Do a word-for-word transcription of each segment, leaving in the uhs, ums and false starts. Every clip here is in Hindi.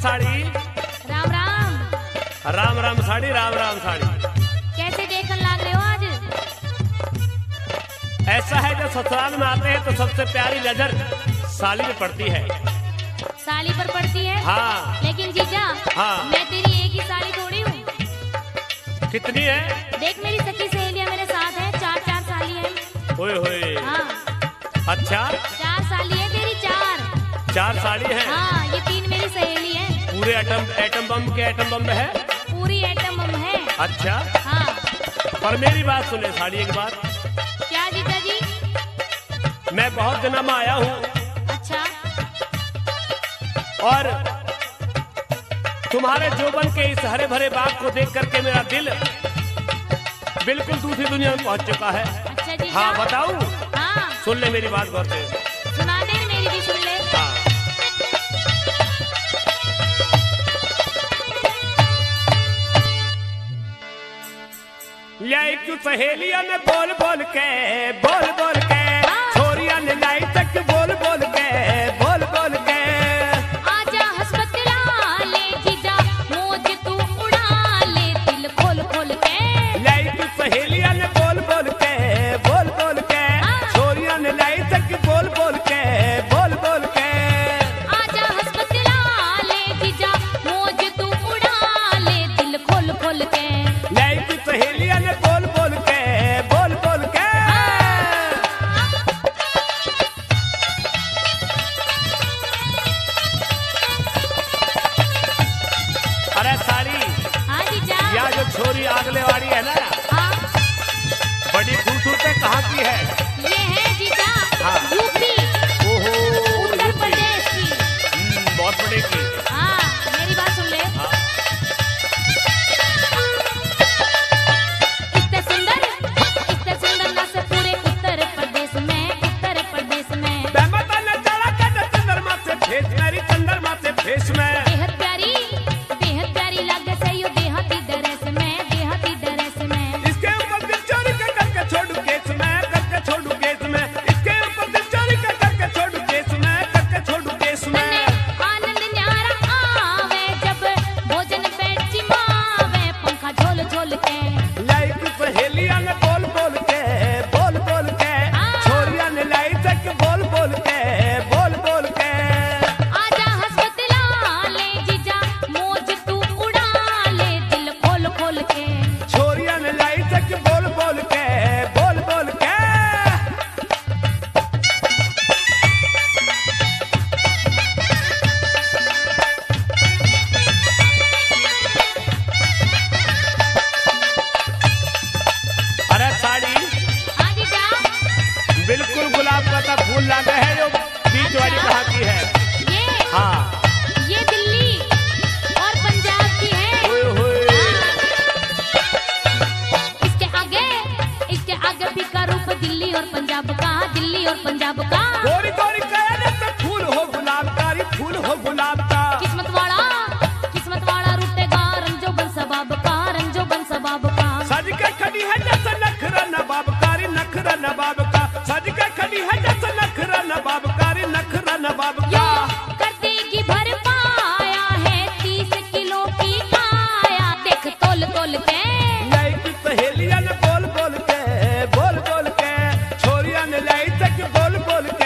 साड़ी। राम राम। राम राम साड़ी, राम राम साड़ी। कैसे देखने लग रहे हो आज? ऐसा है जब ससुराल में आते हैं तो सबसे प्यारी नजर साली में पड़ती है। साली पर पड़ती है? हाँ। लेकिन जीजा, हाँ। मैं तेरी एक ही साली थोड़ी हूँ। कितनी है? देख मेरी सखी सहेलियां मेरे साथ हैं, चार चार साली हैं। ओए होए। हाँ। अच्छा। चार साली है तेरी, चार। चार साली है? हाँ, ये तीन मेरी सहेली है। पूरे एटम एटम बम के एटम बम में है? पूरी एटम बम है। अच्छा। हाँ। पर मेरी बात सुने साली एक बात। क्या जीजा जी? मैं बहुत दिनों में आया हूँ। अच्छा। और तुम्हारे जोबन के इस हरे भरे बाग को देख करके मेरा दिल बिल्कुल दूसरी दुनिया में पहुंच चुका है। अच्छा जीजा। हाँ बताऊं? हाँ। सुन ले मेरी बात गौर से। सुना दे, मेरी भी सुन ले। हाँ। लाई तू सहेलिया ने बोल बोल के बोल बोल के छोरिया ने लाई तक बोल बोल के बोल बोल के आजा हस्पताल ले जीजा, मौज तू उड़ा ले दिल खोल खोल के। लाई तू सहेलिया ने बोल बोल के बोल बोल के छोरिया ने लाई तक बोल बोल के बोल बोल के आजा हस्पताल ले जीजा, मौज तू उड़ा ले दिल खोल खोल के। लाई तू सहेलिया ने बोल बोल के बोल बोल के अरे साड़ी। हाँ जीजा। या जो छोरी आगले वाली है ना, हाँ। बड़ी खूबसूरत है, कहाँ की है? ये है जीजा, हाँ। यूपी ओहो, उत्तर यूपी। प्रदेश की। हम्म, बहुत बड़ी की। हाँ, मेरी बात सुन ले। हाँ। इतने सुंदर इतने सुंदर ना से पूरे उत्तर प्रदेश में, उत्तर प्रदेश में बेमता ने चला के चंद्रमा से भेज मेरी चंद्रमा से भेज में बेहद प्यारी बेहद प्यारी लगे से यू देहाती ड्रेस में, देहाती ड्रेस में। इसके ऊपर दिल चोरी के करके छोड़ू केस में, करके छोड़ू केस में। इसके ऊपर दिल चोरी के करके छोड़ू केस में, करके छोड़ू केस में। आनंद न्यारा आवे जब भोजन पेट चिमावे, पंखा झोल झोल के। लाई तू सहेलिया ने बोल बोल के बोल बोल के छोरिया ने लाई तक बोल बोल के बोल बोल के आजा हस्पताल ले जीजा, मौज तू उड़ा ले दिल खोल खोल के। छोरिया ने लाई तक बोल बोल के बोल बोल के अरे साड़ी हाँ जीजा। बिल्कुल गुलाब का सा फूल लगा है जो बीच वाली कहाँ की है? ये हाँ। ये दिल्ली और पंजाब की है। ओए होए। इसके आगे इसके आगे भी का रूप दिल्ली और पंजाब का, दिल्ली और पंजाब का। गोरी गोरी कया तो फूल हो गुलाब का, रे फूल हो गुलाब का। किस्मत वाला किस्मत वाला रूटेगा रंजो बन सबाब का, रंजो बन सबाब का। सज के खड़ी है जैसे नखरा नवाब का, रे नखरा नवाब का। सज के खड़ी है जैसे नखरा नवाब का, रे नखरा नवाब का। कर देगी भर पाया है तीस किलो की काया, देख तोल तोल के। लाई की सहेलिया ने बोल बोल के बोल बोल के छोरिया ने लाई तक बोल बोल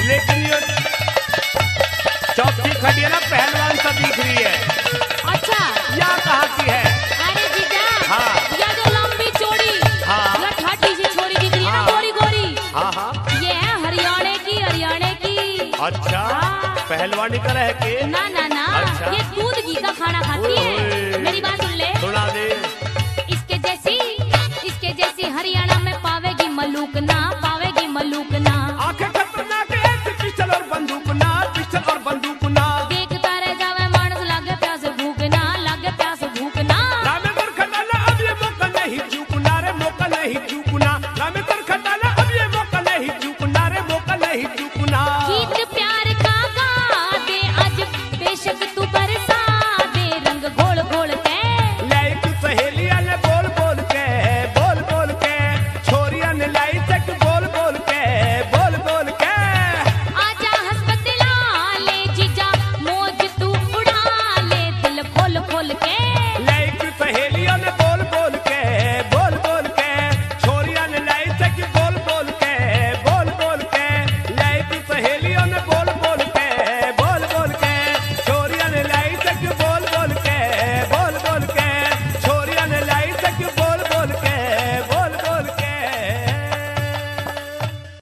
लेकिन ये चौथी खड़ी है ना पहलवान सा दिख रही है। अच्छा या कहाँ की है? अरे जीजा हाँ। या जो लंबी चौड़ी हाँ। या ठाठी सी छोरी दिख रही है ना हाँ। गोरी गोरी, हाँ हाँ ये है हरियाणा की, हरियाणा की। अच्छा हाँ। पहलवानी कर है के? ना ना ना अच्छा। ये दूध घी का खाना खाती ओए है। होए। मेरी बात सुन ले, सुना दे।